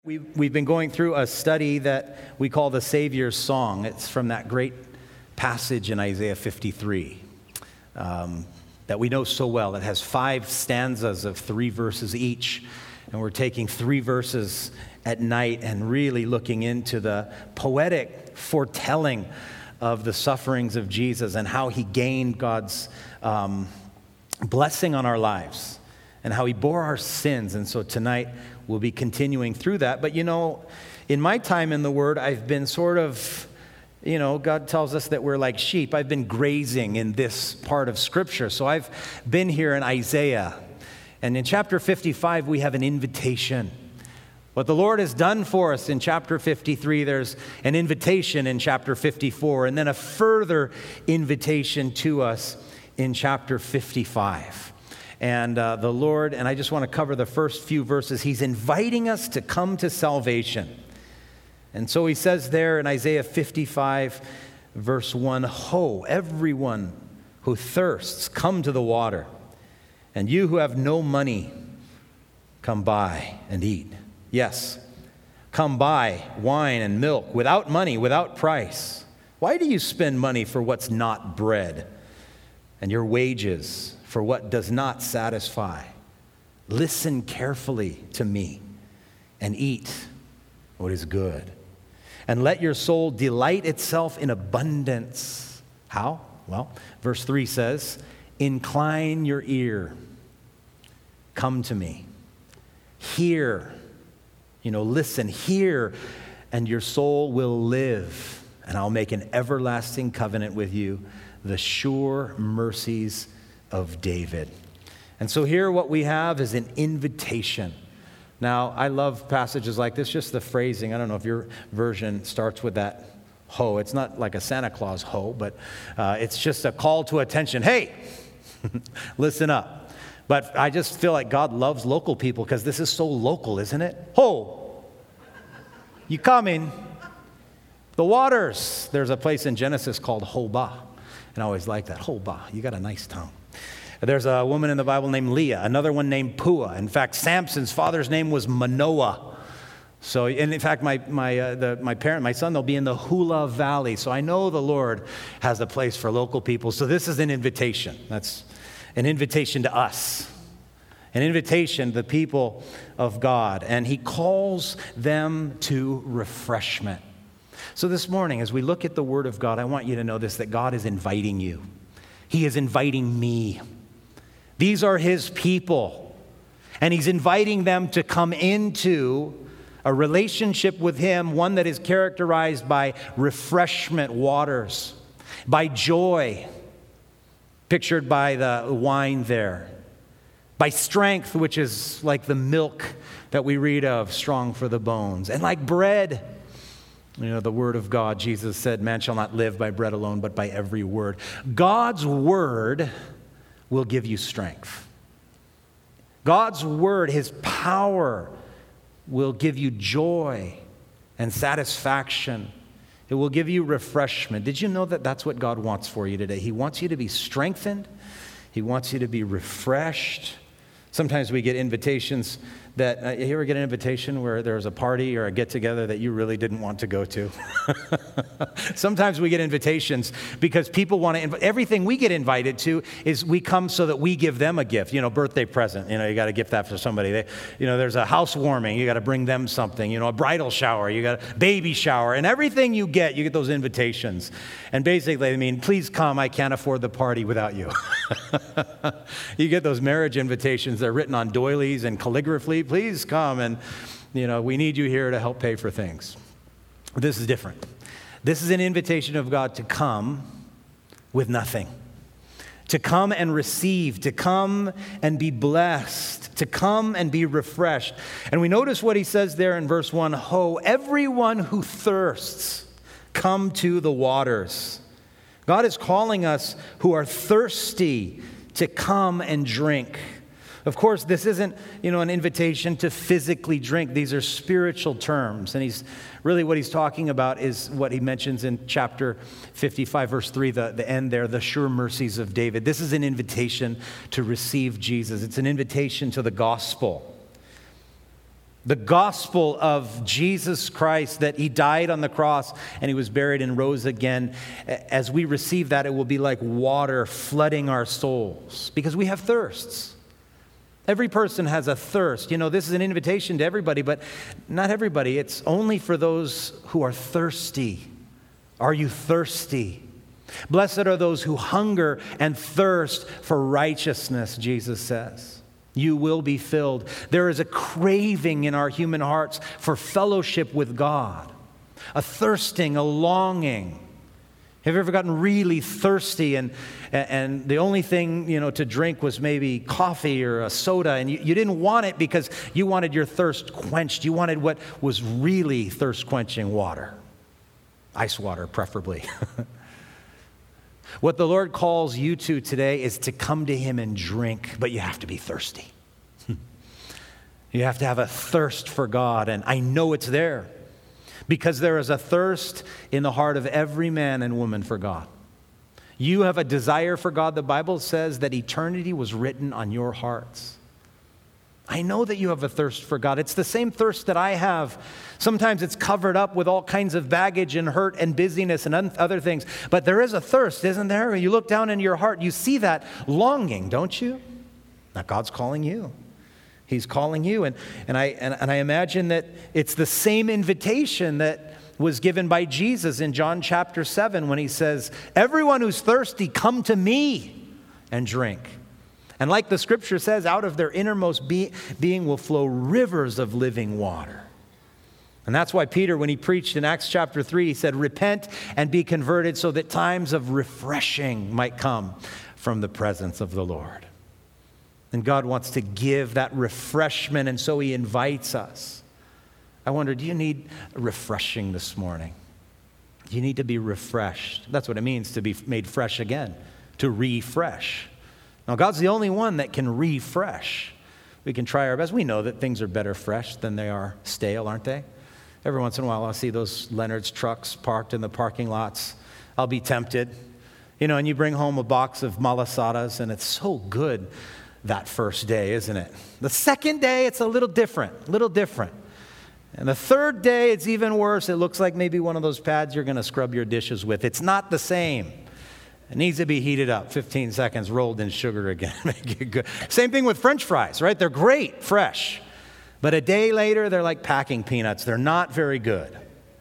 We've been going through a study that we call the Savior's Song. It's from that great passage in Isaiah 53 that we know so well. It has 5 stanzas of 3 verses each. And we're taking 3 verses at night and really looking into the poetic foretelling of the sufferings of Jesus and how he gained God's blessing on our lives and how he bore our sins. And so tonight we'll be continuing through that. But in my time in the Word, I've been sort of, God tells us that we're like sheep. I've been grazing in this part of Scripture. So I've been here in Isaiah. And in chapter 55, we have an invitation. What the Lord has done for us in chapter 53, there's an invitation in chapter 54, and then a further invitation to us in chapter 55. And the Lord, and I just want to cover the first few verses, he's inviting us to come to salvation. And so he says there in Isaiah 55, verse 1, "Ho, everyone who thirsts, come to the water. And you who have no money, come buy and eat. Yes, come buy wine and milk without money, without price. Why do you spend money for what's not bread, and your wages for what does not satisfy? Listen carefully to me and eat what is good. And let your soul delight itself in abundance." How? Well, verse 3 says, "Incline your ear. Come to me. Hear." Listen, hear, and your soul will live. And I'll make an everlasting covenant with you, the sure mercies of David. And so here what we have is an invitation. Now, I love passages like this, just the phrasing. I don't know if your version starts with that ho. It's not like a Santa Claus ho, but it's just a call to attention. Hey, listen up. But I just feel like God loves local people because this is so local, isn't it? Ho, you coming? The waters. There's a place in Genesis called Hobah. And I always like that. Hobah, you got a nice tongue. There's a woman in the Bible named Leah, another one named Puah. In fact, Samson's father's name was Manoah. So, and in fact, my son, they'll be in the Hula Valley. So I know the Lord has a place for local people. So this is an invitation. That's an invitation to us, an invitation to the people of God. And he calls them to refreshment. So this morning, as we look at the Word of God, I want you to know this, that God is inviting you. He is inviting me. These are his people. And he's inviting them to come into a relationship with him, one that is characterized by refreshment waters, by joy, pictured by the wine there, by strength, which is like the milk that we read of, strong for the bones, and like bread. The Word of God, Jesus said, "Man shall not live by bread alone, but by every word." God's Word will give you strength. God's Word, his power, will give you joy and satisfaction. It will give you refreshment. Did you know that that's what God wants for you today? He wants you to be strengthened. He wants you to be refreshed. Sometimes we get invitations that, you ever get an invitation where there's a party or a get-together that you really didn't want to go to? Sometimes we get invitations because people want to, everything we get invited to is we come so that we give them a gift, birthday present, you got to gift that for somebody. There's a housewarming, you got to bring them something, a bridal shower, you got a baby shower, and everything you get those invitations. And basically, please come, I can't afford the party without you. You get those marriage invitations, they're written on doilies and calligraphy. Please come, and we need you here to help pay for things. This is different. This is an invitation of God to come with nothing, to come and receive, to come and be blessed, to come and be refreshed. And we notice what he says there in verse 1, "Ho, everyone who thirsts, come to the waters." God is calling us who are thirsty to come and drink. Of course, this isn't, an invitation to physically drink. These are spiritual terms. And what he's talking about is what he mentions in chapter 55, verse 3, the end there, the sure mercies of David. This is an invitation to receive Jesus. It's an invitation to the gospel. The gospel of Jesus Christ, that he died on the cross and he was buried and rose again. As we receive that, it will be like water flooding our souls because we have thirsts. Every person has a thirst. You know, this is an invitation to everybody, but not everybody. It's only for those who are thirsty. Are you thirsty? Blessed are those who hunger and thirst for righteousness, Jesus says. You will be filled. There is a craving in our human hearts for fellowship with God, a thirsting, a longing. Have you ever gotten really thirsty and the only thing, to drink was maybe coffee or a soda, and you didn't want it because you wanted your thirst quenched. You wanted what was really thirst-quenching water, ice water preferably. What the Lord calls you to today is to come to him and drink, but you have to be thirsty. You have to have a thirst for God, and I know it's there because there is a thirst in the heart of every man and woman for God. You have a desire for God. The Bible says that eternity was written on your hearts. I know that you have a thirst for God. It's the same thirst that I have. Sometimes it's covered up with all kinds of baggage and hurt and busyness and other things. But there is a thirst, isn't there? When you look down into your heart, you see that longing, don't you? Now God's calling you. He's calling you. And I imagine that it's the same invitation that was given by Jesus in John chapter 7 when he says, everyone who's thirsty, come to me and drink. And like the scripture says, out of their innermost being will flow rivers of living water. And that's why Peter, when he preached in Acts chapter 3, he said, repent and be converted so that times of refreshing might come from the presence of the Lord. And God wants to give that refreshment, and so he invites us. I wonder, do you need refreshing this morning? You need to be refreshed. That's what it means to be made fresh again, to refresh. Now, God's the only one that can refresh. We can try our best. We know that things are better fresh than they are stale, aren't they? Every once in a while, I'll see those Leonard's trucks parked in the parking lots. I'll be tempted. And you bring home a box of malasadas, and it's so good that first day, isn't it? The second day, it's a little different. And the third day, it's even worse. It looks like maybe one of those pads you're going to scrub your dishes with. It's not the same. It needs to be heated up, 15 seconds, rolled in sugar again. Make it good. Same thing with French fries, right? They're great, fresh. But a day later, they're like packing peanuts. They're not very good.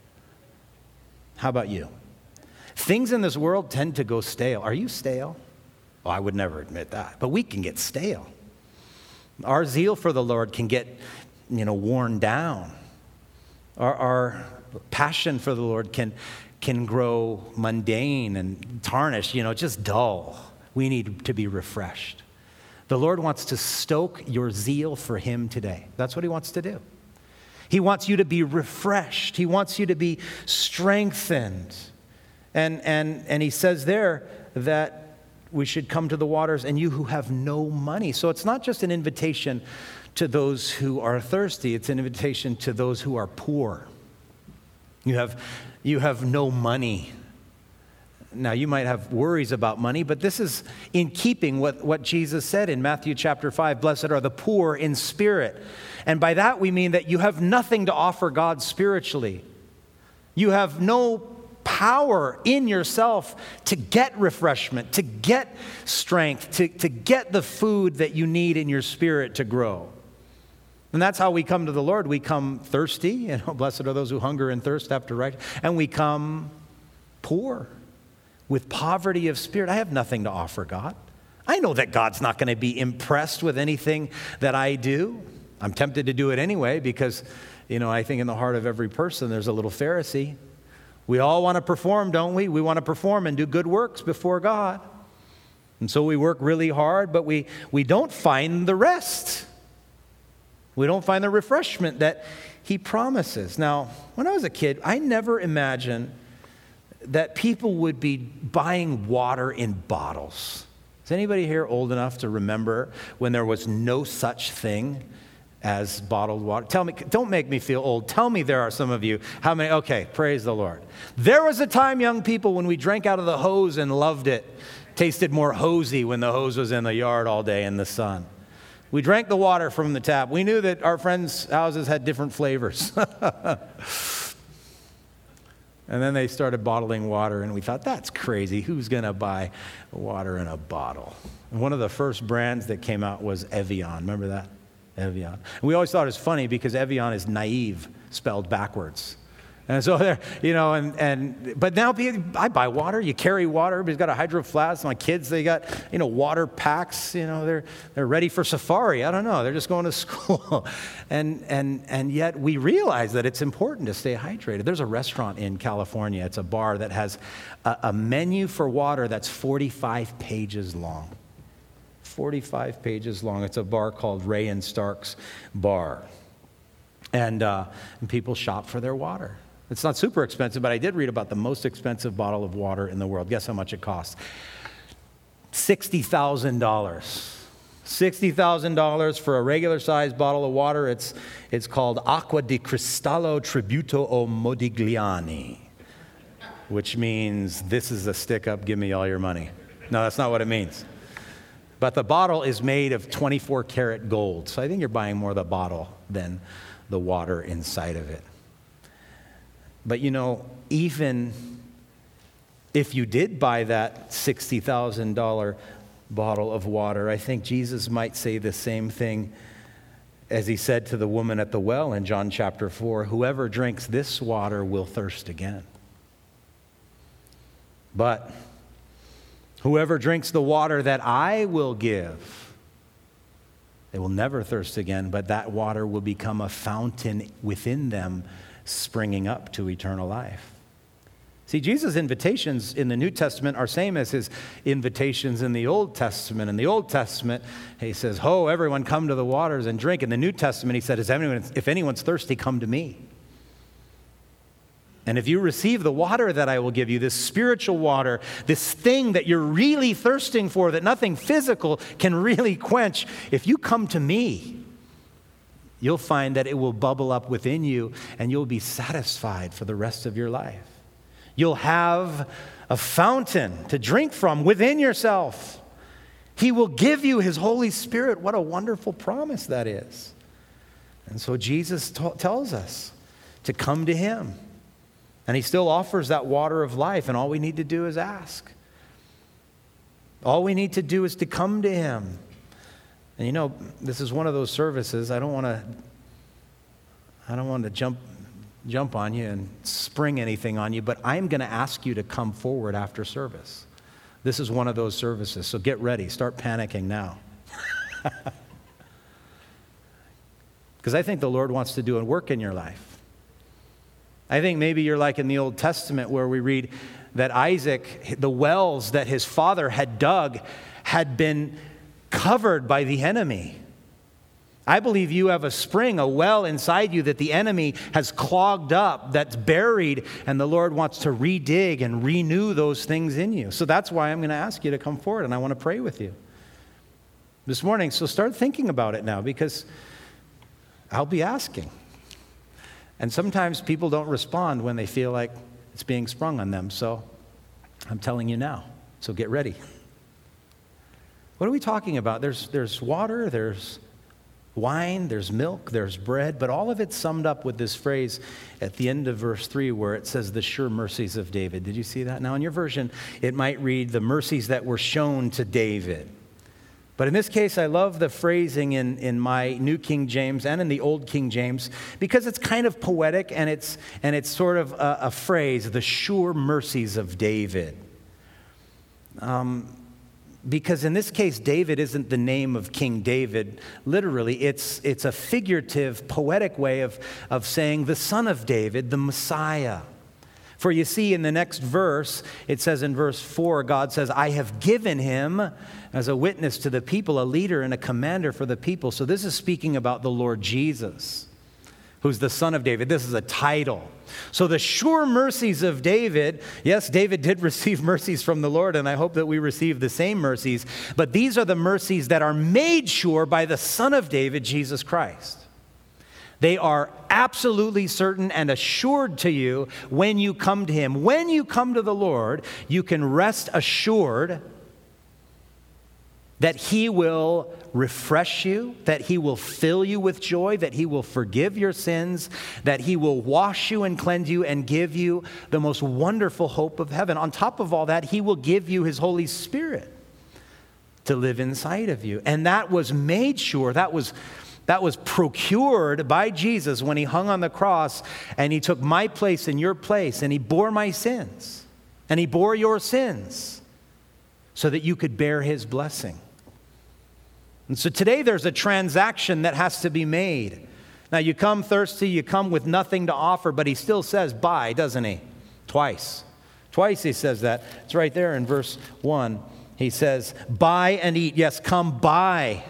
How about you? Things in this world tend to go stale. Are you stale? Well, I would never admit that. But we can get stale. Our zeal for the Lord can get, worn down. Our passion for the Lord can grow mundane and tarnished, just dull. We need to be refreshed. The Lord wants to stoke your zeal for him today. That's what he wants to do. He wants you to be refreshed. He wants you to be strengthened. And he says there that we should come to the waters, and you who have no money. So it's not just an invitation to those who are thirsty. It's an invitation to those who are poor. You have no money. Now, you might have worries about money, but this is in keeping with what Jesus said in Matthew chapter 5, blessed are the poor in spirit. And by that we mean that you have nothing to offer God spiritually. You have no power in yourself to get refreshment, to get strength, to get the food that you need in your spirit to grow. And that's how we come to the Lord. We come thirsty, blessed are those who hunger and thirst after righteousness, and we come poor, with poverty of spirit. I have nothing to offer God. I know that God's not going to be impressed with anything that I do. I'm tempted to do it anyway because, I think in the heart of every person there's a little Pharisee. We all want to perform, don't we? We want to perform and do good works before God. And so we work really hard, but we don't find the rest. We don't find the refreshment that he promises. Now, when I was a kid, I never imagined that people would be buying water in bottles. Is anybody here old enough to remember when there was no such thing as bottled water? Tell me, don't make me feel old. Tell me there are some of you. How many? Okay, praise the Lord. There was a time, young people, when we drank out of the hose and loved it. Tasted more hosey when the hose was in the yard all day in the sun. We drank the water from the tap. We knew that our friends' houses had different flavors. And then they started bottling water, and we thought, that's crazy. Who's going to buy water in a bottle? And one of the first brands that came out was Evian. Remember that? Evian. And we always thought it was funny because Evian is naive, spelled backwards. And so there, but now I buy water. You carry water. Everybody's got a Hydro Flask. My kids, they got, water packs. They're ready for safari. I don't know. They're just going to school. And yet we realize that it's important to stay hydrated. There's a restaurant in California. It's a bar that has a menu for water that's 45 pages long. 45 pages long. It's a bar called Ray and Stark's Bar. And people shop for their water. It's not super expensive, but I did read about the most expensive bottle of water in the world. Guess how much it costs? $60,000. $60,000 for a regular-sized bottle of water. It's called Acqua di Cristallo Tributo o Modigliani, which means this is a stick-up, give me all your money. No, that's not what it means. But the bottle is made of 24-karat gold, so I think you're buying more of the bottle than the water inside of it. But even if you did buy that $60,000 bottle of water, I think Jesus might say the same thing as he said to the woman at the well in John chapter 4, whoever drinks this water will thirst again. But whoever drinks the water that I will give, they will never thirst again, but that water will become a fountain within them, springing up to eternal life. See, Jesus' invitations in the New Testament are same as his invitations in the Old Testament. In the Old Testament, he says, "Ho, everyone come to the waters and drink." In the New Testament, he said, if anyone's thirsty, come to me. And if you receive the water that I will give you, this spiritual water, this thing that you're really thirsting for, that nothing physical can really quench, if you come to me, you'll find that it will bubble up within you and you'll be satisfied for the rest of your life. You'll have a fountain to drink from within yourself. He will give you his Holy Spirit. What a wonderful promise that is. And so Jesus tells us to come to him. And he still offers that water of life, and all we need to do is ask. All we need to do is to come to him. And this is one of those services. I don't want to jump on you and spring anything on you, but I'm going to ask you to come forward after service. This is one of those services, so get ready. Start panicking now. Because I think the Lord wants to do a work in your life. I think maybe you're like in the Old Testament where we read that Isaac, the wells that his father had dug, had been covered by the enemy. I believe you have a spring, a well inside you that the enemy has clogged up, that's buried, and the Lord wants to redig and renew those things in you. So that's why I'm going to ask you to come forward, and I want to pray with you this morning. So start thinking about it now, because I'll be asking. And sometimes people don't respond when they feel like it's being sprung on them. So I'm telling you now. So get ready. What are we talking about? There's water, there's wine, there's milk, there's bread, but all of it's summed up with this phrase at the end of verse 3 where it says the sure mercies of David. Did you see that? Now in your version, it might read the mercies that were shown to David. But in this case, I love the phrasing in my New King James and in the Old King James because it's kind of poetic and it's sort of a phrase, the sure mercies of David. Because in this case, David isn't the name of King David. Literally, it's a figurative, poetic way of saying the son of David, the Messiah. For you see, in the next verse, it says in verse 4, God says, I have given him as a witness to the people, a leader and a commander for the people. So this is speaking about the Lord Jesus, who's the son of David. This is a title. So the sure mercies of David, yes, David did receive mercies from the Lord, and I hope that we receive the same mercies, but these are the mercies that are made sure by the Son of David, Jesus Christ. They are absolutely certain and assured to you when you come to him. When you come to the Lord, you can rest assured that he will refresh you, that he will fill you with joy, that he will forgive your sins, that he will wash you and cleanse you and give you the most wonderful hope of heaven. On top of all that, he will give you his Holy Spirit to live inside of you. And that was made sure, that was procured by Jesus when he hung on the cross and he took my place and your place and he bore my sins and he bore your sins so that you could bear his blessing. And so today there's a transaction that has to be made. Now you come thirsty, you come with nothing to offer, but he still says buy, doesn't he? Twice he says that. It's right there in verse 1. He says, buy and eat. Yes, come buy.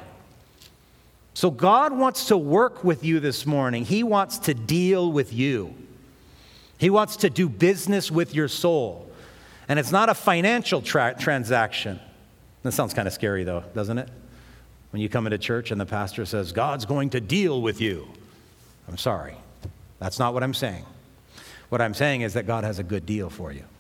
So God wants to work with you this morning. He wants to deal with you. He wants to do business with your soul. And it's not a financial transaction. That sounds kind of scary though, doesn't it? When you come into church and the pastor says, God's going to deal with you. I'm sorry. That's not what I'm saying. What I'm saying is that God has a good deal for you.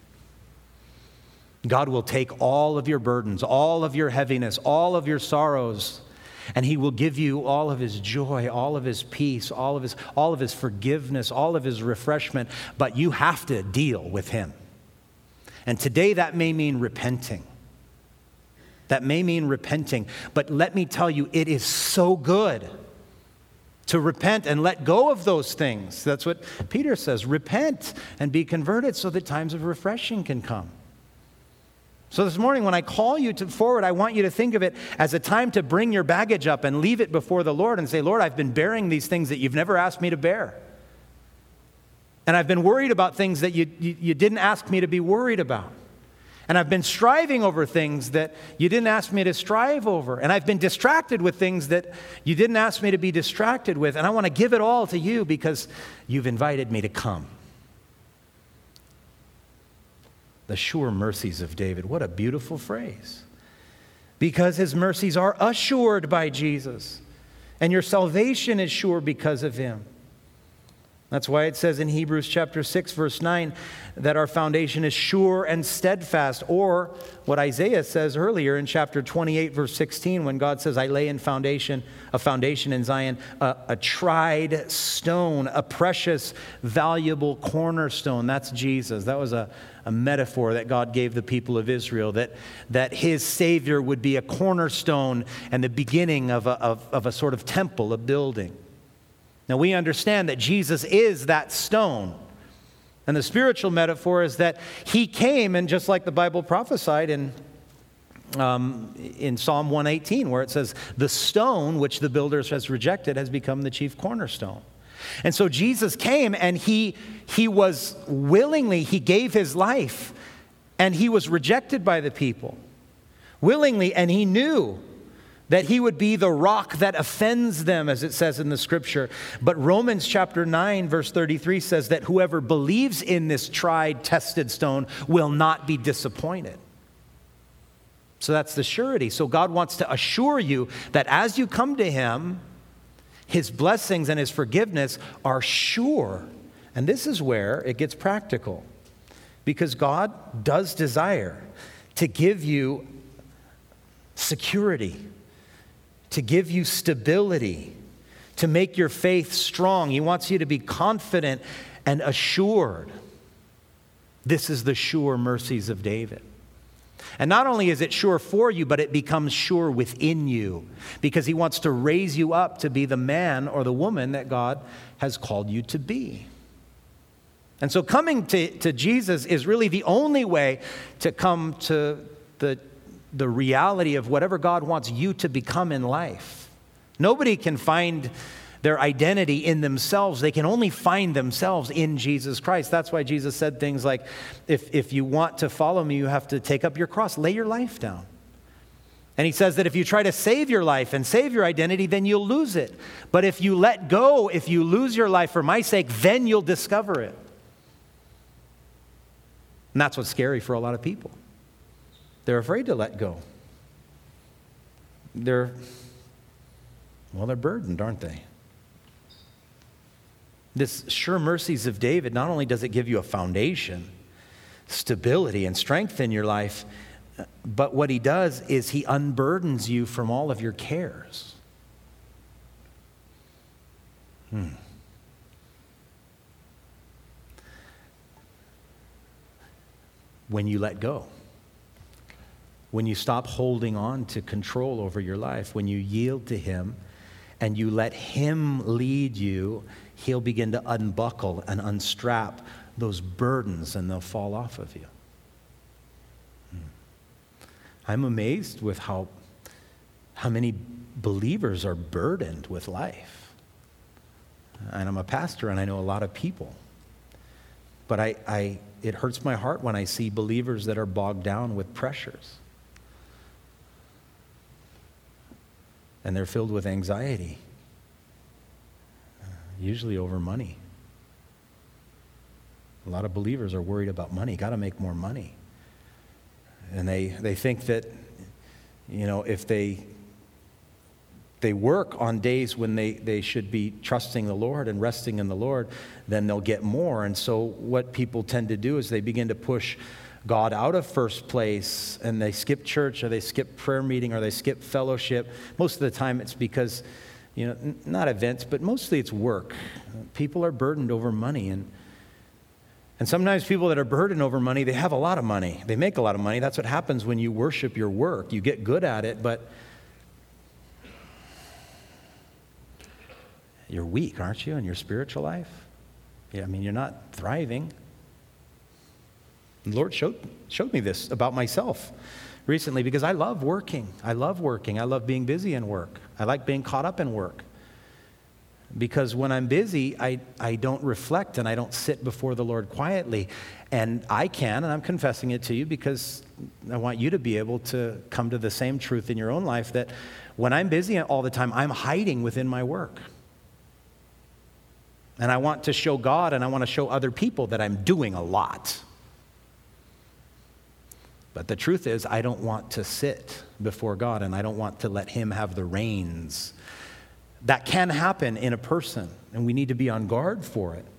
God will take all of your burdens, all of your heaviness, all of your sorrows, and he will give you all of his joy, all of his peace, all of his forgiveness, all of his refreshment, but you have to deal with him. And today that may mean repenting. That may mean repenting, but let me tell you, it is so good to repent and let go of those things. That's what Peter says, repent and be converted so that times of refreshing can come. So this morning when I call you forward, I want you to think of it as a time to bring your baggage up and leave it before the Lord and say, Lord, I've been bearing these things that you've never asked me to bear. And I've been worried about things that you didn't ask me to be worried about. And I've been striving over things that you didn't ask me to strive over. And I've been distracted with things that you didn't ask me to be distracted with. And I want to give it all to you because you've invited me to come. The sure mercies of David. What a beautiful phrase. Because his mercies are assured by Jesus. And your salvation is sure because of him. That's why it says in Hebrews chapter 6, verse 9, that our foundation is sure and steadfast. Or what Isaiah says earlier in chapter 28, verse 16, when God says, I lay a foundation in Zion, a tried stone, a precious, valuable cornerstone. That's Jesus. That was a metaphor that God gave the people of Israel, that his Savior would be a cornerstone and the beginning of a sort of temple, a building. Now, we understand that Jesus is that stone. And the spiritual metaphor is that he came, and just like the Bible prophesied in Psalm 118, where it says, the stone which the builders has rejected has become the chief cornerstone. And so Jesus came, and he was willingly, he gave his life, and he was rejected by the people. Willingly, and he knew that he would be the rock that offends them, as it says in the scripture. But Romans chapter 9, verse 33 says that whoever believes in this tried, tested stone will not be disappointed. So that's the surety. So God wants to assure you that as you come to him, his blessings and his forgiveness are sure. And this is where it gets practical. Because God does desire to give you security, to give you stability, to make your faith strong. He wants you to be confident and assured. This is the sure mercies of David. And not only is it sure for you, but it becomes sure within you, because he wants to raise you up to be the man or the woman that God has called you to be. And so coming to Jesus is really the only way to come to the reality of whatever God wants you to become in life. Nobody can find their identity in themselves. They can only find themselves in Jesus Christ. That's why Jesus said things like, if you want to follow me, you have to take up your cross, lay your life down. And he says that if you try to save your life and save your identity, then you'll lose it. But if you let go, if you lose your life for my sake, then you'll discover it. And that's what's scary for a lot of people. They're afraid to let go. They're burdened, aren't they? This sure mercies of David, not only does it give you a foundation, stability, and strength in your life, But what he does is he unburdens you from all of your cares. When you let go, when you stop holding on to control over your life, when you yield to him and you let him lead you, he'll begin to unbuckle and unstrap those burdens and they'll fall off of you. I'm amazed with how many believers are burdened with life. And I'm a pastor and I know a lot of people. But it hurts my heart when I see believers that are bogged down with pressures. And they're filled with anxiety, usually over money. A lot of believers are worried about money, got to make more money. And they think that, if they work on days when they should be trusting the Lord and resting in the Lord, then they'll get more. And so what people tend to do is they begin to push God out of first place, and they skip church, or they skip prayer meeting, or they skip fellowship. Most of the time it's because, not events, but mostly it's work. People are burdened over money, and sometimes people that are burdened over money, they have a lot of money. They make a lot of money. That's what happens when you worship your work. You get good at it, but you're weak, aren't you, in your spiritual life? Yeah, you're not thriving. The Lord showed me this about myself recently because I love working. I love working. I love being busy in work. I like being caught up in work. Because when I'm busy, I don't reflect and I don't sit before the Lord quietly. And I can, and I'm confessing it to you because I want you to be able to come to the same truth in your own life that when I'm busy all the time, I'm hiding within my work. And I want to show God and I want to show other people that I'm doing a lot. But the truth is, I don't want to sit before God and I don't want to let him have the reins. That can happen in a person, and we need to be on guard for it.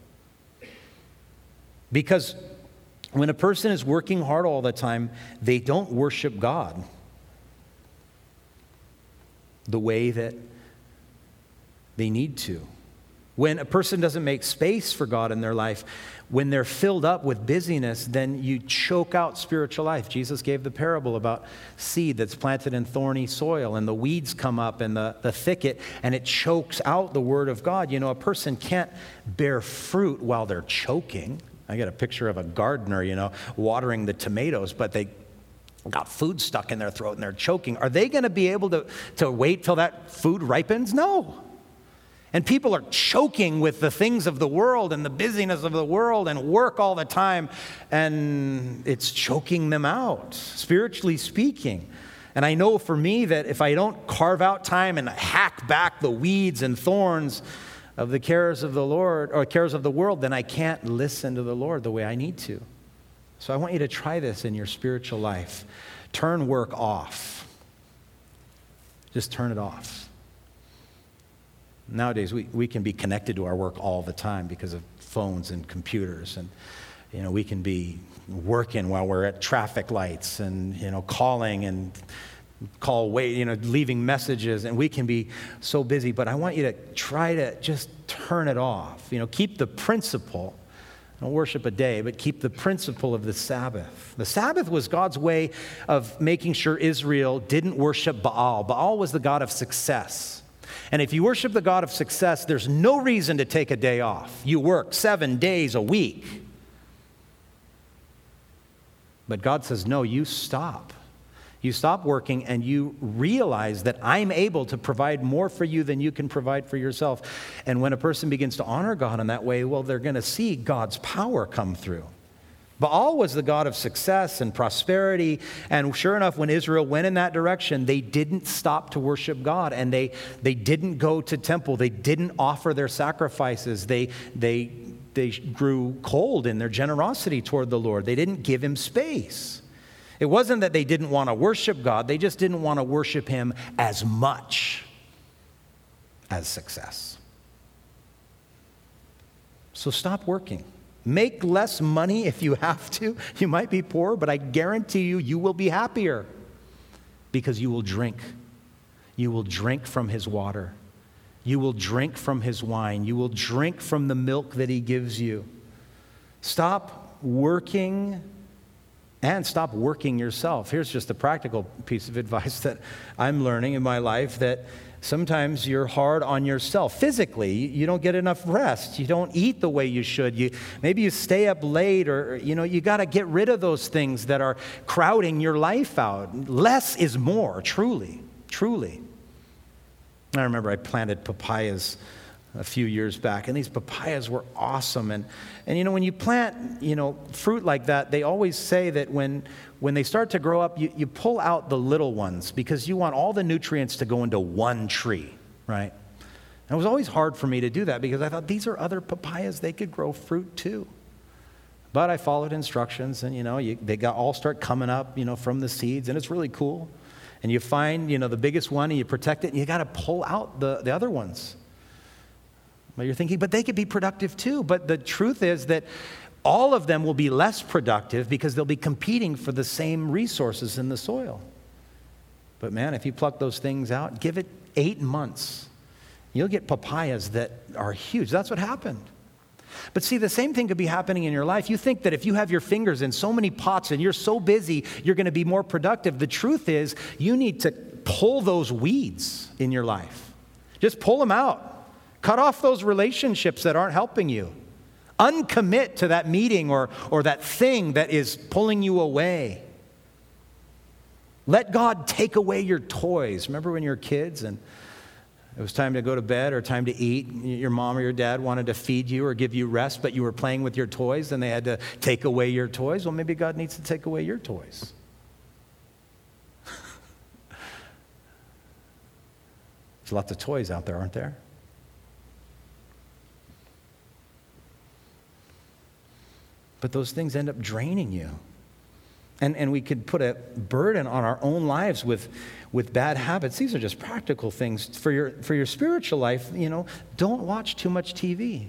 Because when a person is working hard all the time, they don't worship God the way that they need to. When a person doesn't make space for God in their life, when they're filled up with busyness, then you choke out spiritual life. Jesus gave the parable about seed that's planted in thorny soil, and the weeds come up in the thicket, and it chokes out the word of God. A person can't bear fruit while they're choking. I get a picture of a gardener, watering the tomatoes, but they got food stuck in their throat and they're choking. Are they going to be able to wait till that food ripens? No. And people are choking with the things of the world and the busyness of the world and work all the time, and it's choking them out, spiritually speaking. And I know for me that if I don't carve out time and hack back the weeds and thorns of the cares of the Lord or cares of the world, then I can't listen to the Lord the way I need to. So I want you to try this in your spiritual life. Turn work off. Just turn it off. Nowadays, we can be connected to our work all the time because of phones and computers. And, we can be working while we're at traffic lights and, calling and leaving messages. And we can be so busy. But I want you to try to just turn it off. Keep the principle. Don't worship a day, but keep the principle of the Sabbath. The Sabbath was God's way of making sure Israel didn't worship Baal. Baal was the god of success. And if you worship the God of success, there's no reason to take a day off. You work 7 days a week. But God says, no, you stop. You stop working and you realize that I'm able to provide more for you than you can provide for yourself. And when a person begins to honor God in that way, well, they're going to see God's power come through. Baal was the god of success and prosperity, and sure enough, when Israel went in that direction, they didn't stop to worship God, and they didn't go to temple. They didn't offer their sacrifices. They grew cold in their generosity toward the Lord. They didn't give him space. It wasn't that they didn't want to worship God. They just didn't want to worship him as much as success. So stop working. Make less money if you have to. You might be poor, but I guarantee you, you will be happier because you will drink. You will drink from his water. You will drink from his wine. You will drink from the milk that he gives you. Stop working and stop working yourself. Here's just a practical piece of advice that I'm learning in my life, that sometimes you're hard on yourself. Physically, you don't get enough rest. You don't eat the way you should. Maybe you stay up late, or you got to get rid of those things that are crowding your life out. Less is more, truly, truly. I remember I planted papayas a few years back, and these papayas were awesome. And when you plant, fruit like that, they always say that when they start to grow up, you pull out the little ones because you want all the nutrients to go into one tree, right? And it was always hard for me to do that because I thought these are other papayas. They could grow fruit too. But I followed instructions, and, they all start coming up, from the seeds, and it's really cool. And you find, the biggest one, and you protect it, and you got to pull out the other ones. Well, you're thinking, but they could be productive too. But the truth is that all of them will be less productive because they'll be competing for the same resources in the soil. But man, if you pluck those things out, give it 8 months, you'll get papayas that are huge. That's what happened. But see, the same thing could be happening in your life. You think that if you have your fingers in so many pots and you're so busy, you're going to be more productive. The truth is, you need to pull those weeds in your life. Just pull them out. Cut off those relationships that aren't helping you. Uncommit to that meeting or that thing that is pulling you away. Let God take away your toys. Remember when you were kids and it was time to go to bed or time to eat? Your mom or your dad wanted to feed you or give you rest, but you were playing with your toys and they had to take away your toys. Well, maybe God needs to take away your toys. There's lots of toys out there, aren't there? But those things end up draining you. And we could put a burden on our own lives with bad habits. These are just practical things. For your spiritual life, don't watch too much TV.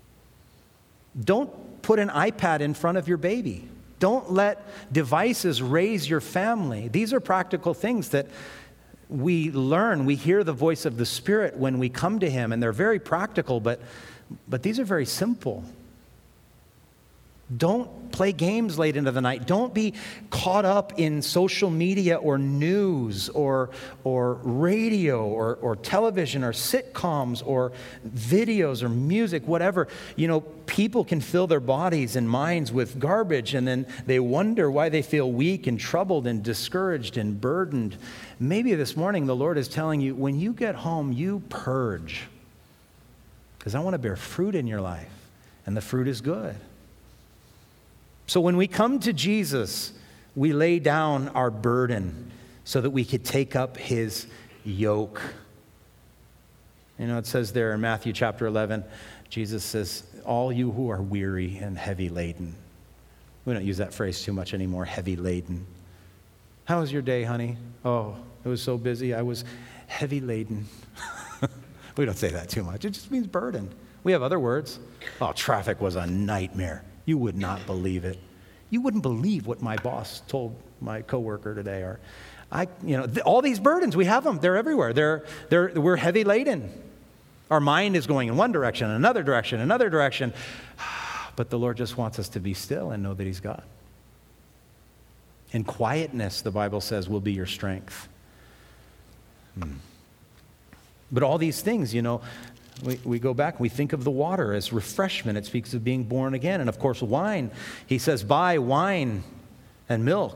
Don't put an iPad in front of your baby. Don't let devices raise your family. These are practical things that we learn. We hear the voice of the Spirit when we come to Him, and they're very practical, but these are very simple. Don't play games late into the night. Don't be caught up in social media or news or radio or television or sitcoms or videos or music, whatever. People can fill their bodies and minds with garbage, and then they wonder why they feel weak and troubled and discouraged and burdened. Maybe this morning the Lord is telling you, when you get home, you purge. Because I want to bear fruit in your life, and the fruit is good. So when we come to Jesus, we lay down our burden so that we could take up His yoke. It says there in Matthew chapter 11, Jesus says, all you who are weary and heavy laden. We don't use that phrase too much anymore, heavy laden. How was your day, honey? Oh, it was so busy. I was heavy laden. We don't say that too much. It just means burden. We have other words. Oh, traffic was a nightmare. You would not believe it. You wouldn't believe what my boss told my coworker today. Or, all these burdens, we have them. They're everywhere. We're heavy laden. Our mind is going in one direction, another direction, another direction. But the Lord just wants us to be still and know that He's God. And quietness, the Bible says, will be your strength. But all these things, we go back, we think of the water as refreshment. It speaks of being born again. And of course, wine. He says, buy wine and milk,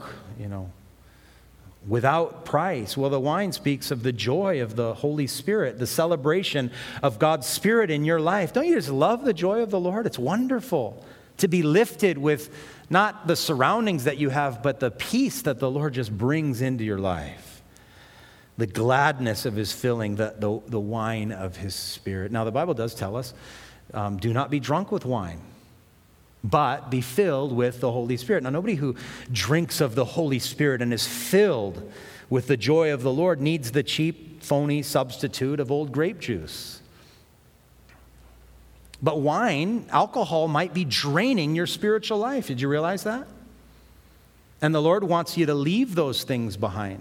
without price. Well, the wine speaks of the joy of the Holy Spirit, the celebration of God's Spirit in your life. Don't you just love the joy of the Lord? It's wonderful to be lifted with not the surroundings that you have, but the peace that the Lord just brings into your life. The gladness of His filling, the wine of His Spirit. Now, the Bible does tell us, do not be drunk with wine, but be filled with the Holy Spirit. Now, nobody who drinks of the Holy Spirit and is filled with the joy of the Lord needs the cheap, phony substitute of old grape juice. But wine, alcohol, might be draining your spiritual life. Did you realize that? And the Lord wants you to leave those things behind.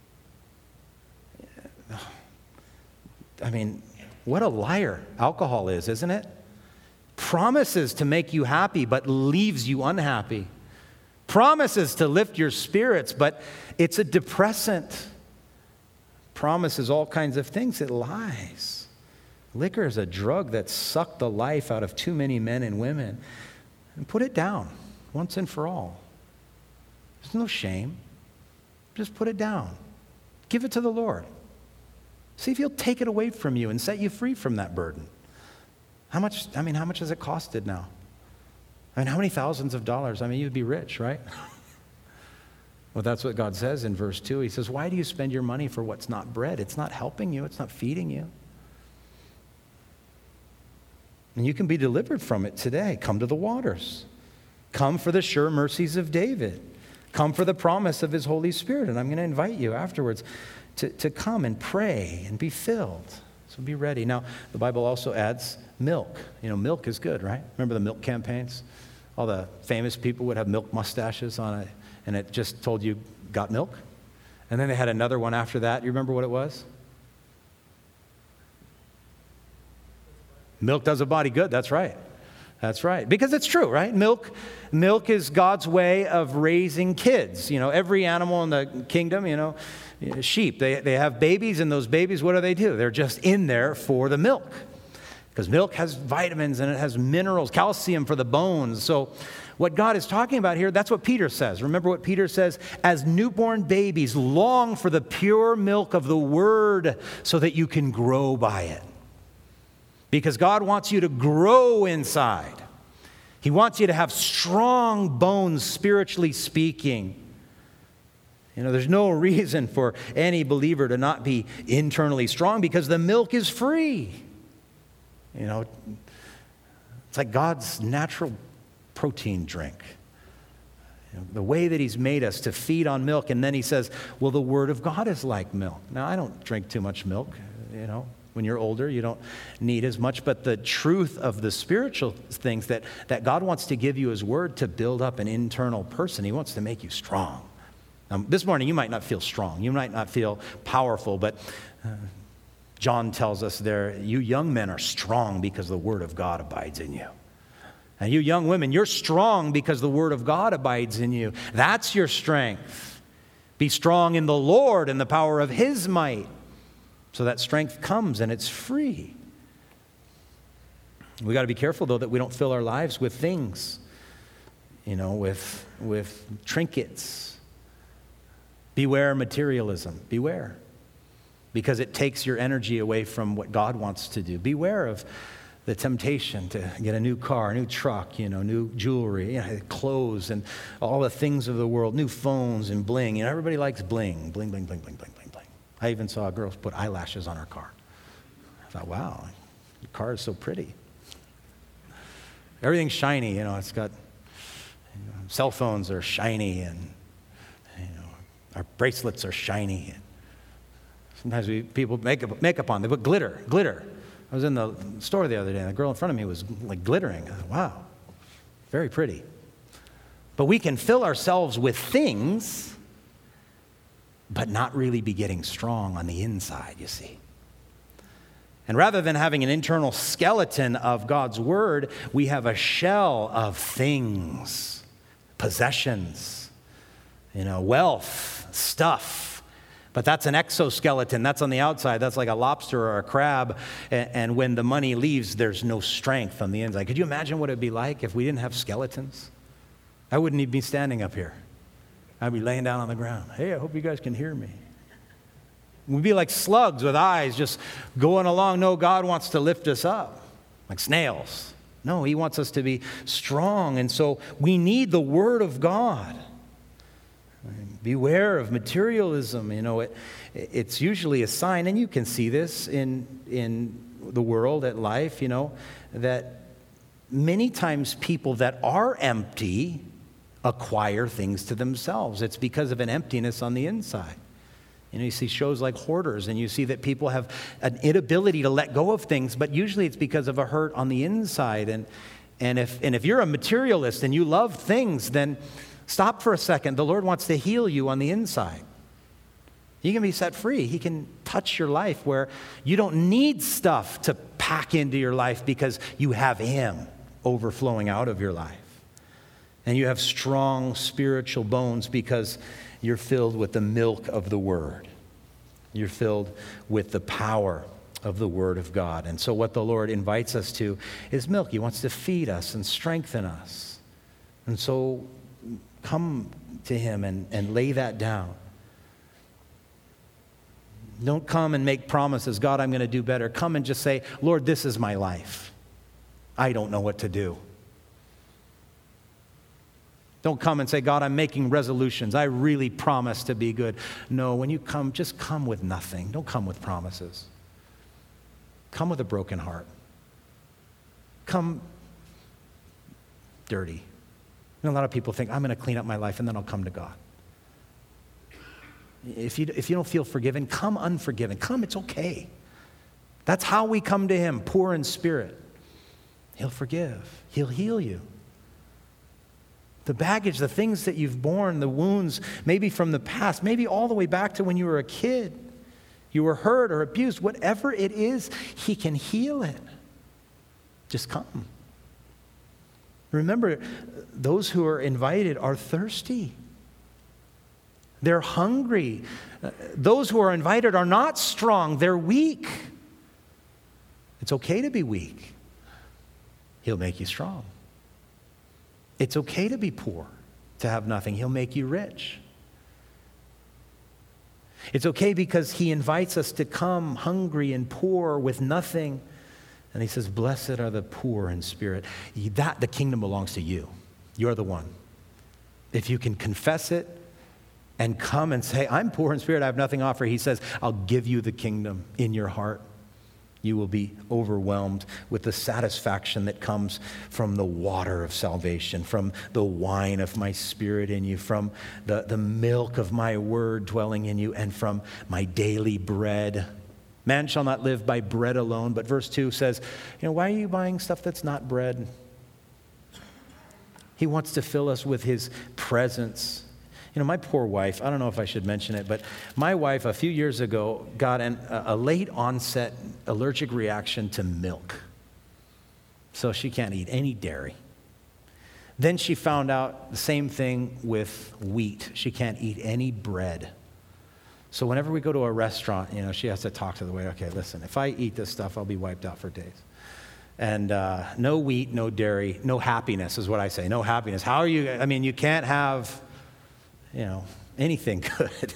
I mean, what a liar alcohol is, isn't it? Promises to make you happy, but leaves you unhappy. Promises to lift your spirits, but it's a depressant. Promises all kinds of things. It lies. Liquor is a drug that sucked the life out of too many men and women. And put it down once and for all. There's no shame. Just put it down. Give it to the Lord. See if He'll take it away from you and set you free from that burden. How much has it costed now? I mean, how many thousands of dollars? I mean, you'd be rich, right? Well, that's what God says in verse 2. He says, why do you spend your money for what's not bread? It's not helping you. It's not feeding you. And you can be delivered from it today. Come to the waters. Come for the sure mercies of David. Come for the promise of His Holy Spirit. And I'm going to invite you afterwards to come and pray and be filled. So be ready. Now, the Bible also adds milk. You know, milk is good, right? Remember the milk campaigns? All the famous people would have milk mustaches on it, and it just told you, got milk? And then they had another one after that. You remember what it was? Milk does a body good. That's right. That's right. Because it's true, right? Milk is God's way of raising kids. You know, every animal in the kingdom, sheep, they have babies, and those babies, what do? They're just in there for the milk. Because milk has vitamins and it has minerals, calcium for the bones. So what God is talking about here, that's what Peter says. Remember what Peter says? As newborn babies, long for the pure milk of the Word so that you can grow by it. Because God wants you to grow inside. He wants you to have strong bones, spiritually speaking. There's no reason for any believer to not be internally strong because the milk is free. It's like God's natural protein drink. The way that He's made us to feed on milk. And then He says, well, the Word of God is like milk. Now, I don't drink too much milk, When you're older, you don't need as much. But the truth of the spiritual things that God wants to give you His Word to build up an internal person. He wants to make you strong. This morning, you might not feel strong. You might not feel powerful. But John tells us there, you young men are strong because the Word of God abides in you. And you young women, you're strong because the Word of God abides in you. That's your strength. Be strong in the Lord and the power of His might. So that strength comes and it's free. We got to be careful, though, that we don't fill our lives with things, with trinkets. Beware materialism. Beware. Because it takes your energy away from what God wants to do. Beware of the temptation to get a new car, a new truck, new jewelry, clothes and all the things of the world, new phones and bling. Everybody likes bling, bling, bling, bling, bling, bling, bling, bling. I even saw a girl put eyelashes on her car. I thought, wow, the car is so pretty. Everything's shiny, it's got, cell phones are shiny and, our bracelets are shiny. Sometimes people put makeup on, they put glitter. I was in the store the other day and the girl in front of me was like glittering. I thought, wow, very pretty. But we can fill ourselves with things, but not really be getting strong on the inside, you see. And rather than having an internal skeleton of God's Word, we have a shell of things, possessions, wealth, stuff. But that's an exoskeleton. That's on the outside. That's like a lobster or a crab. And when the money leaves, there's no strength on the inside. Could you imagine what it would be like if we didn't have skeletons? I wouldn't even be standing up here. I'd be laying down on the ground. Hey, I hope you guys can hear me. We'd be like slugs with eyes just going along. No, God wants to lift us up like snails. No, He wants us to be strong. And so we need the Word of God. Beware of materialism. It's usually a sign, and you can see this in the world, at life, that many times people that are empty acquire things to themselves. It's because of an emptiness on the inside. You see shows like Hoarders, and you see that people have an inability to let go of things, but usually it's because of a hurt on the inside. And if you're a materialist and you love things, then stop for a second. The Lord wants to heal you on the inside. You can be set free. He can touch your life where you don't need stuff to pack into your life because you have Him overflowing out of your life. And you have strong spiritual bones because you're filled with the milk of the Word. You're filled with the power of the Word of God. And so what the Lord invites us to is milk. He wants to feed us and strengthen us. And so come to Him and lay that down. Don't come and make promises. God, I'm going to do better. Come and just say, Lord, this is my life. I don't know what to do. Don't come and say, God, I'm making resolutions. I really promise to be good. No, when you come, just come with nothing. Don't come with promises. Come with a broken heart. Come dirty. A lot of people think, I'm going to clean up my life and then I'll come to God. If you don't feel forgiven, come unforgiven. Come, it's okay. That's how we come to Him, poor in spirit. He'll forgive. He'll heal you. The baggage, the things that you've borne, the wounds, maybe from the past, maybe all the way back to when you were a kid, you were hurt or abused, whatever it is, He can heal it. Just come. Remember, those who are invited are thirsty. They're hungry. Those who are invited are not strong. They're weak. It's okay to be weak. He'll make you strong. It's okay to be poor, to have nothing. He'll make you rich. It's okay because He invites us to come hungry and poor with nothing. And He says, blessed are the poor in spirit. The kingdom belongs to you. You're the one. If you can confess it and come and say, I'm poor in spirit, I have nothing to offer. He says, I'll give you the kingdom in your heart. You will be overwhelmed with the satisfaction that comes from the water of salvation, from the wine of my spirit in you, from the milk of my word dwelling in you, and from my daily bread. Man shall not live by bread alone. But verse 2 says, why are you buying stuff that's not bread? He wants to fill us with His presence. My poor wife, I don't know if I should mention it, but my wife a few years ago got a late onset allergic reaction to milk. So she can't eat any dairy. Then she found out the same thing with wheat. She can't eat any bread. So whenever we go to a restaurant, she has to talk to the waiter. Okay, listen, if I eat this stuff, I'll be wiped out for days. And no wheat, no dairy, no happiness is what I say. No happiness. How are you? You can't have anything good.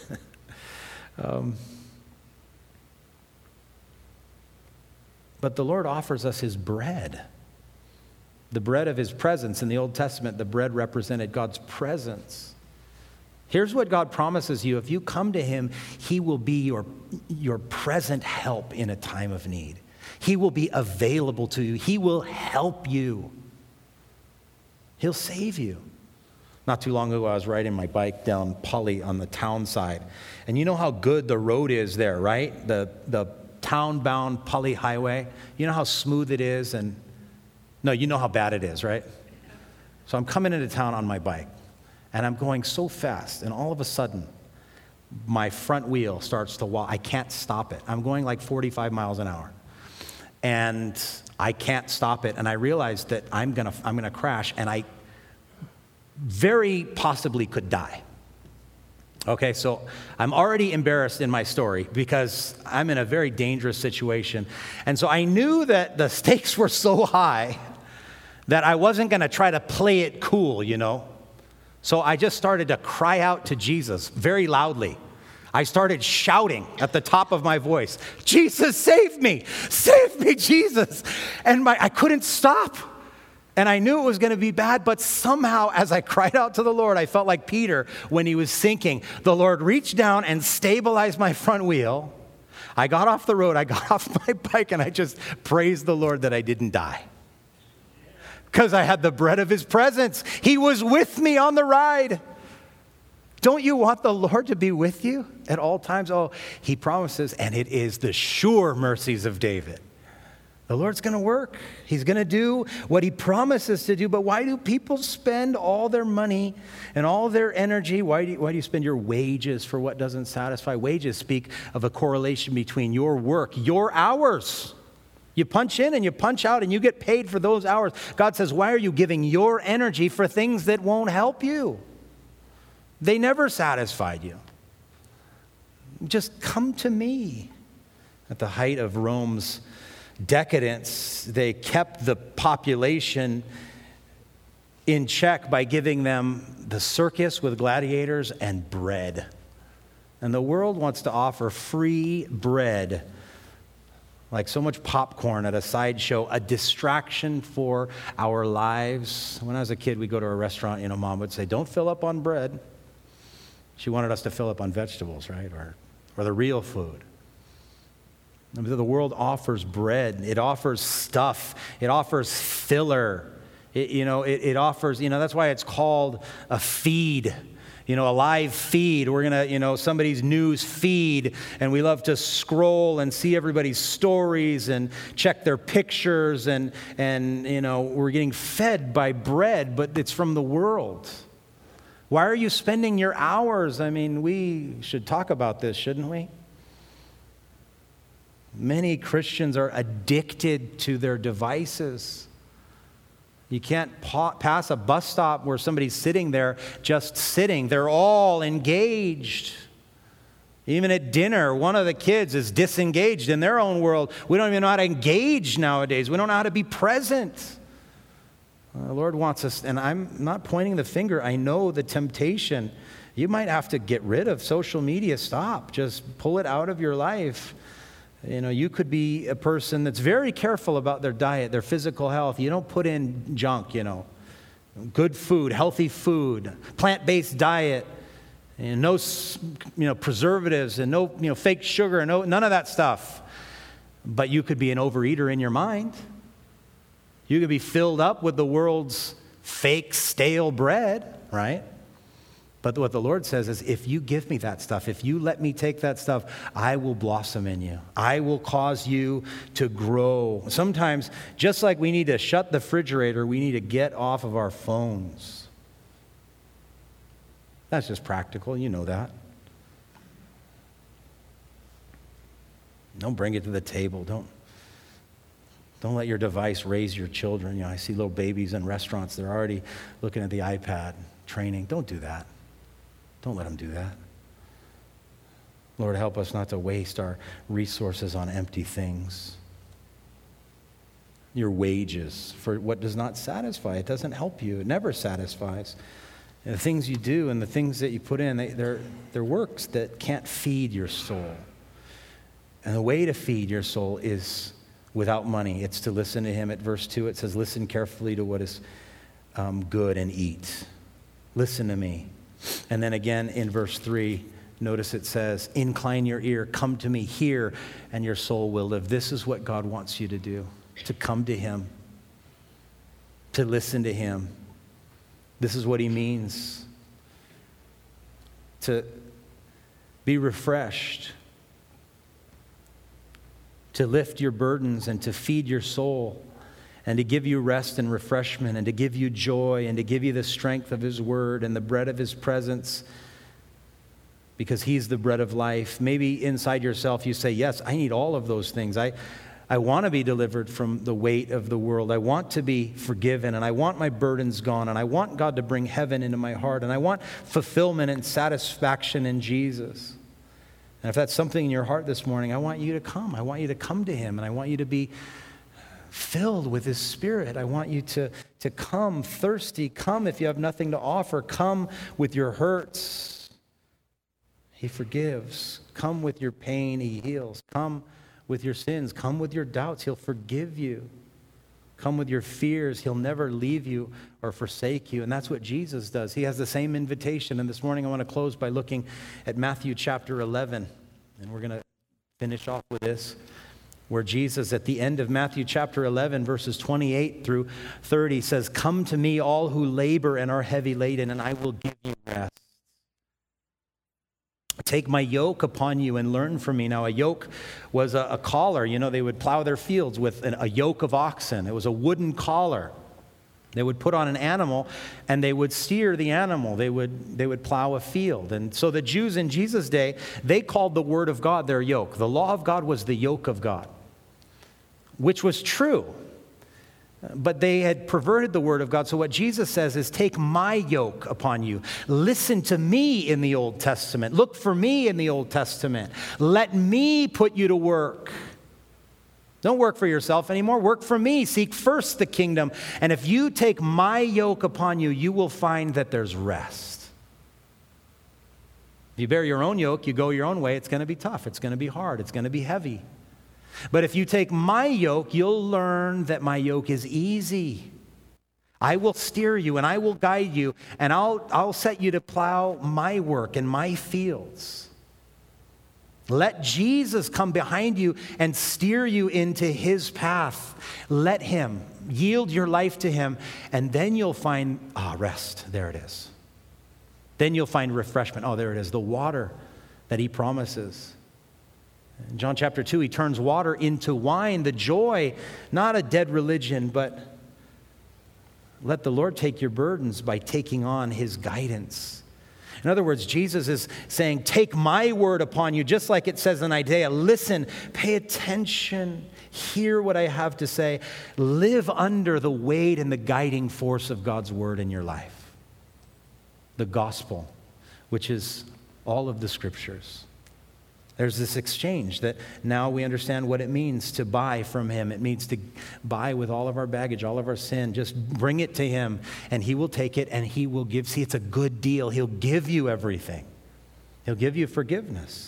But the Lord offers us His bread. The bread of His presence. In the Old Testament, the bread represented God's presence. Here's what God promises you. If you come to Him, He will be your present help in a time of need. He will be available to you. He will help you. He'll save you. Not too long ago, I was riding my bike down Pully on the town side. And you know how good the road is there, right? The town-bound Pully Highway. You know how smooth it is? No, you know how bad it is, right? So I'm coming into town on my bike, and I'm going so fast, and all of a sudden, my front wheel starts to wobble. I can't stop it. I'm going like 45 miles an hour. And I can't stop it, and I realize that I'm gonna crash, and I very possibly could die. Okay, so I'm already embarrassed in my story because I'm in a very dangerous situation. And so I knew that the stakes were so high that I wasn't going to try to play it cool, So I just started to cry out to Jesus very loudly. I started shouting at the top of my voice, Jesus, save me, Jesus. And I couldn't stop. And I knew it was going to be bad, but somehow as I cried out to the Lord, I felt like Peter when he was sinking. The Lord reached down and stabilized my front wheel. I got off the road, I got off my bike, and I just praised the Lord that I didn't die. Because I had the bread of His presence. He was with me on the ride. Don't you want the Lord to be with you at all times? Oh, he promises, and it is the sure mercies of David. The Lord's going to work. He's going to do what he promises to do. But why do people spend all their money and all their energy? Why do you spend your wages for what doesn't satisfy? Wages speak of a correlation between your work, your hours. You punch in and you punch out and you get paid for those hours. God says, why are you giving your energy for things that won't help you? They never satisfied you. Just come to me. At the height of Rome's decadence, they kept the population in check by giving them the circus with gladiators and bread. And the world wants to offer free bread, like so much popcorn at a sideshow, a distraction for our lives. When I was a kid, we'd go to a restaurant, Mom would say, don't fill up on bread. She wanted us to fill up on vegetables, right? Or the real food. The world offers bread. It offers stuff. It offers filler. It offers, that's why it's called a feed. A live feed. We're going to, somebody's news feed, and we love to scroll and see everybody's stories and check their pictures, and we're getting fed by bread, but it's from the world. Why are you spending your hours? We should talk about this, shouldn't we? Many Christians are addicted to their devices. You can't pass a bus stop where somebody's sitting there just sitting. They're all engaged. Even at dinner, one of the kids is disengaged in their own world. We don't even know how to engage nowadays. We don't know how to be present. The Lord wants us, and I'm not pointing the finger. I know the temptation. You might have to get rid of social media. Stop. Just pull it out of your life. You could be a person that's very careful about their diet, their physical health. You don't put in junk, Good food, healthy food, plant-based diet, and no, preservatives and no, fake sugar, none of that stuff. But you could be an overeater in your mind. You could be filled up with the world's fake, stale bread, right? But what the Lord says is, if you give me that stuff, if you let me take that stuff, I will blossom in you. I will cause you to grow. Sometimes, just like we need to shut the refrigerator, we need to get off of our phones. That's just practical. You know that. Don't bring it to the table. Don't let your device raise your children. I see little babies in restaurants. They're already looking at the iPad, training. Don't do that. Don't let them do that. Lord, help us not to waste our resources on empty things. Your wages for what does not satisfy. It doesn't help you. It never satisfies. And the things you do and the things that you put in, they're works that can't feed your soul. And the way to feed your soul is without money. It's to listen to him. At verse 2, it says, listen carefully to what is good and eat. Listen to me. And then again in verse 3, notice it says, incline your ear, come to me, hear, and your soul will live. This is what God wants you to do, to come to him, to listen to him. This is what he means, to be refreshed, to lift your burdens and to feed your soul, and to give you rest and refreshment, and to give you joy, and to give you the strength of his word and the bread of his presence, because he's the bread of life. Maybe inside yourself you say, yes, I need all of those things. I want to be delivered from the weight of the world. I want to be forgiven, and I want my burdens gone, and I want God to bring heaven into my heart, and I want fulfillment and satisfaction in Jesus. And if that's something in your heart this morning, I want you to come. I want you to come to him, and I want you to be filled with his Spirit. I want you to come thirsty. Come if you have nothing to offer. Come with your hurts. He forgives. Come with your pain. He heals. Come with your sins. Come with your doubts. He'll forgive you. Come with your fears. He'll never leave you or forsake you. And that's what Jesus does. He has the same invitation. And this morning I want to close by looking at Matthew chapter 11. And we're going to finish off with this, where Jesus, at the end of Matthew chapter 11, verses 28 through 30, says, come to me, all who labor and are heavy laden, and I will give you rest. Take my yoke upon you and learn from me. Now, a yoke was a collar. You know, they would plow their fields with a yoke of oxen. It was a wooden collar they would put on an animal, and they would steer the animal. They would plow a field. And so the Jews in Jesus' day, they called the word of God their yoke. The law of God was the yoke of God, which was true. But they had perverted the word of God. So what Jesus says is, take my yoke upon you. Listen to me in the Old Testament. Look for me in the Old Testament. Let me put you to work. Don't work for yourself anymore. Work for me. Seek first the kingdom. And if you take my yoke upon you, you will find that there's rest. If you bear your own yoke, you go your own way, it's going to be tough. It's going to be hard. It's going to be heavy. But if you take my yoke, you'll learn that my yoke is easy. I will steer you and I will guide you, and I'll set you to plow my work and my fields. Let Jesus come behind you and steer you into his path. Let him. Yield your life to him, and then you'll find, rest. There it is. Then you'll find refreshment. There it is, the water that he promises. In John chapter 2, he turns water into wine, the joy, not a dead religion, but let the Lord take your burdens by taking on his guidance. In other words, Jesus is saying, take my word upon you, just like it says in Isaiah. Listen, pay attention, hear what I have to say. Live under the weight and the guiding force of God's word in your life. The gospel, which is all of the scriptures. There's this exchange that now we understand what it means to buy from him. It means to buy with all of our baggage, all of our sin. Just bring it to him, and he will take it, and he will give. See, it's a good deal. He'll give you everything. He'll give you forgiveness.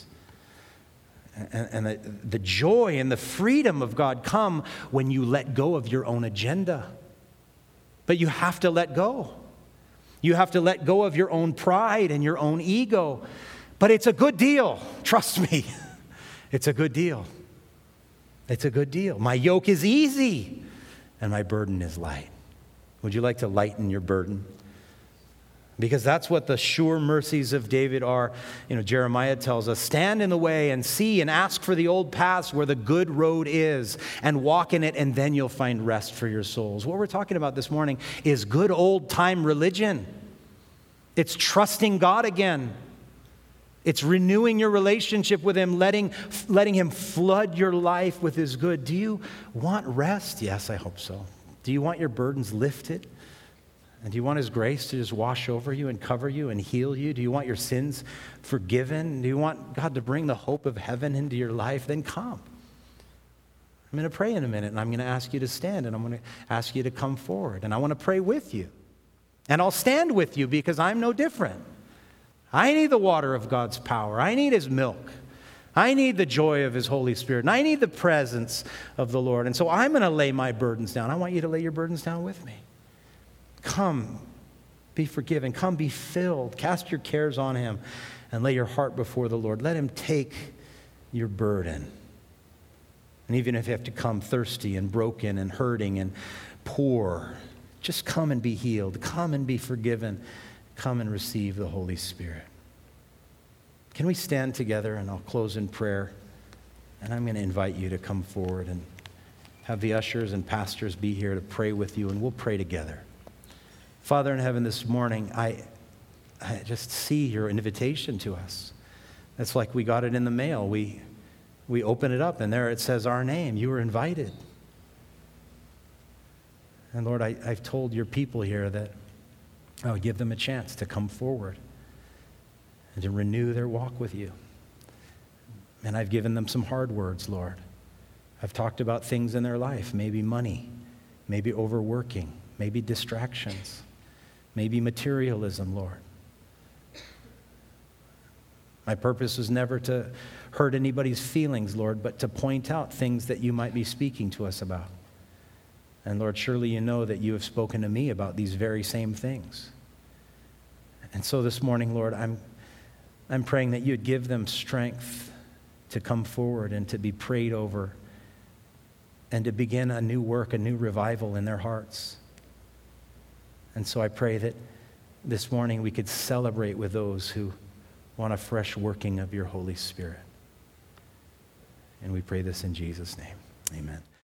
And the joy and the freedom of God come when you let go of your own agenda. But you have to let go. You have to let go of your own pride and your own ego. But it's a good deal. Trust me. It's a good deal. It's a good deal. My yoke is easy and my burden is light. Would you like to lighten your burden? Because that's what the sure mercies of David are. Jeremiah tells us, stand in the way and see and ask for the old paths where the good road is, and walk in it, and then you'll find rest for your souls. What we're talking about this morning is good old time religion. It's trusting God again. It's renewing your relationship with him, letting him flood your life with his good. Do you want rest? Yes, I hope so. Do you want your burdens lifted? And do you want his grace to just wash over you and cover you and heal you? Do you want your sins forgiven? Do you want God to bring the hope of heaven into your life? Then come. I'm going to pray in a minute, and I'm going to ask you to stand, and I'm going to ask you to come forward. And I want to pray with you. And I'll stand with you because I'm no different. I need the water of God's power. I need his milk. I need the joy of his Holy Spirit. And I need the presence of the Lord. And so I'm going to lay my burdens down. I want you to lay your burdens down with me. Come, be forgiven. Come, be filled. Cast your cares on him and lay your heart before the Lord. Let him take your burden. And even if you have to come thirsty and broken and hurting and poor, just come and be healed. Come and be forgiven. Come and receive the Holy Spirit. Can we stand together, and I'll close in prayer. And I'm going to invite you to come forward and have the ushers and pastors be here to pray with you, and we'll pray together. Father in heaven, this morning, I just see your invitation to us. It's like we got it in the mail. We open it up, and there it says our name. You were invited. And Lord, I've told your people here that I would give them a chance to come forward and to renew their walk with you. And I've given them some hard words, Lord. I've talked about things in their life, maybe money, maybe overworking, maybe distractions, maybe materialism, Lord. My purpose was never to hurt anybody's feelings, Lord, but to point out things that you might be speaking to us about. And Lord, surely you know that you have spoken to me about these very same things. And so this morning, Lord, I'm praying that you'd give them strength to come forward and to be prayed over and to begin a new work, a new revival in their hearts. And so I pray that this morning we could celebrate with those who want a fresh working of your Holy Spirit. And we pray this in Jesus' name. Amen.